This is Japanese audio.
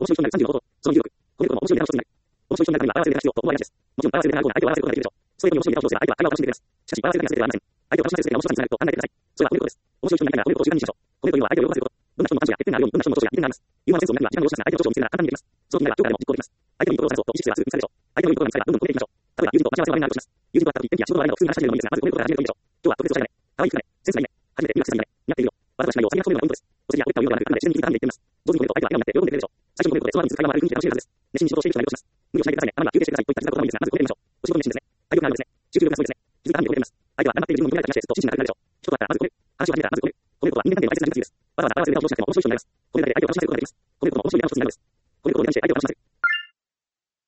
面白い人になる35ほど、その技術力、コミュ力も面白いネタを一つになる。面白い人になるためには合わせるネタ必要と思われがちです。もちろん合わせるネタが相手を笑わせることができるでしょう。ストレートに面白いネタを披露すれば相手は会話を楽しんでくれます。しかし、合わせるネタが全てではありません。相手を楽しませるすべてが面白さにつながると考えてください。それはコミュ力です。面白い人になりたいならコミュ力を習慣にしましょう。コミュ力というのは相手を喜ばせること。どんな人も短所や欠点があるように、どんな人も長所や利点があります。ユーモアのセンスを磨くには時間の良しな相手の長所を見つけるのが簡単にできます。その気になればどこかでも実行できます。相手のいいところを探そうと意識すればすぐ見つかるでしょう。相手のいいところが見つかればどんどん込めていきましょう。例えば友人と待ち合わせの場面があるとします。友人と会った時、天気や仕事の場面など普通に話し始めるのもいいですが、まず褒めることから始めるといいでしょう。今日は特別おしゃれだね。可愛い服だね。似合っているよ。センスがいいね。初めて見なくてセンスがいいね。似合っているよ。わざとしないよう先に褒めるのがポイントです。お世辞やおったを言うのではなく、考えて自然に聞いたんで言っています。上手に褒めると相手は笑顔になって喜んでくれるでしょう。最初に褒めることでその後に続く会話もある雰囲気で楽しいはずです。熱心に仕事をしている人がいるとします。無理をしないでくださいね。あなたは休憩してくださいといった膝のこともいいですが、まず褒めてみましょう。お仕事熱心ですね。体力があるんですね。集中力がすごいですね。気づいたら褒めてみます。相手は頑張っている自分を褒められた気がしてと指示になるでしょう。一言あったらまず褒める。話を始めたらまず褒める。褒めることは人間関係の大切な技術です。わざわざ合わせるネタを披露しなくても面白い人になります。